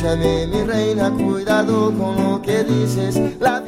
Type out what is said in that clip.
Escúchame, mi reina, cuidado con lo que dices. La